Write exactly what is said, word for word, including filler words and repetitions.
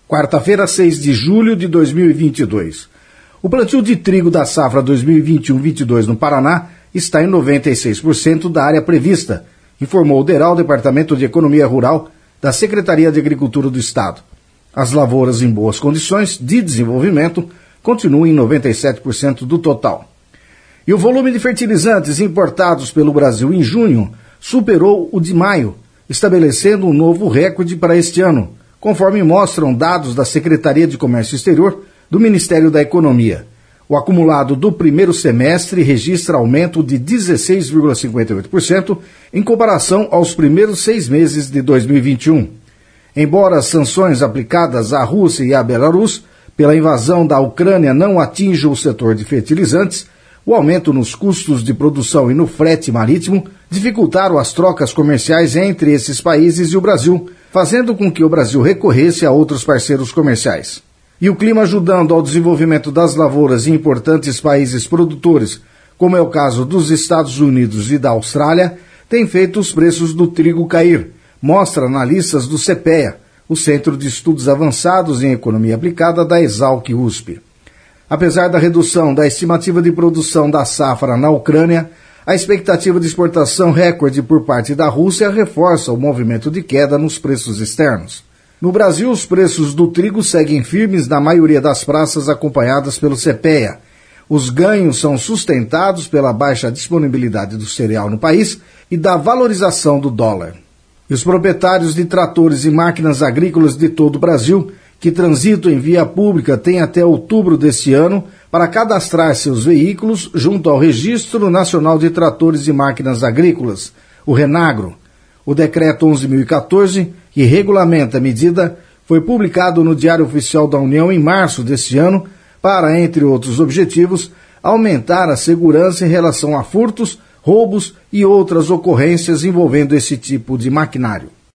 Quarta-feira, seis de julho de dois mil e vinte e dois. O plantio de trigo da safra dois mil e vinte e um vinte e dois no Paraná está em noventa e seis por cento da área prevista, informou o DERAL, Departamento de Economia Rural, da Secretaria de Agricultura do Estado. As lavouras em boas condições de desenvolvimento continuam em noventa e sete por cento do total. E o volume de fertilizantes importados pelo Brasil em junho superou o de maio, estabelecendo um novo recorde para este ano, conforme mostram dados da Secretaria de Comércio Exterior do Ministério da Economia. O acumulado do primeiro semestre registra aumento de dezesseis vírgula cinquenta e oito por cento em comparação aos primeiros seis meses de dois mil e vinte e um. Embora as sanções aplicadas à Rússia e à Belarus pela invasão da Ucrânia não atinjam o setor de fertilizantes, o aumento nos custos de produção e no frete marítimo dificultaram as trocas comerciais entre esses países e o Brasil, fazendo com que o Brasil recorresse a outros parceiros comerciais. E o clima ajudando ao desenvolvimento das lavouras em importantes países produtores, como é o caso dos Estados Unidos e da Austrália, tem feito os preços do trigo cair, mostra analistas do CEPEA, o Centro de Estudos Avançados em Economia Aplicada da Exalc-U S P. Apesar da redução da estimativa de produção da safra na Ucrânia, a expectativa de exportação recorde por parte da Rússia reforça o movimento de queda nos preços externos. No Brasil, os preços do trigo seguem firmes na maioria das praças acompanhadas pelo CEPEA. Os ganhos são sustentados pela baixa disponibilidade do cereal no país e da valorização do dólar. E os proprietários de tratores e máquinas agrícolas de todo o Brasil que transitam em via pública têm até outubro deste ano para cadastrar seus veículos junto ao Registro Nacional de Tratores e Máquinas Agrícolas, o RENAGRO. O decreto onze mil e quatorze, que regulamenta a medida, foi publicado no Diário Oficial da União em março deste ano para, entre outros objetivos, aumentar a segurança em relação a furtos, roubos e outras ocorrências envolvendo esse tipo de maquinário.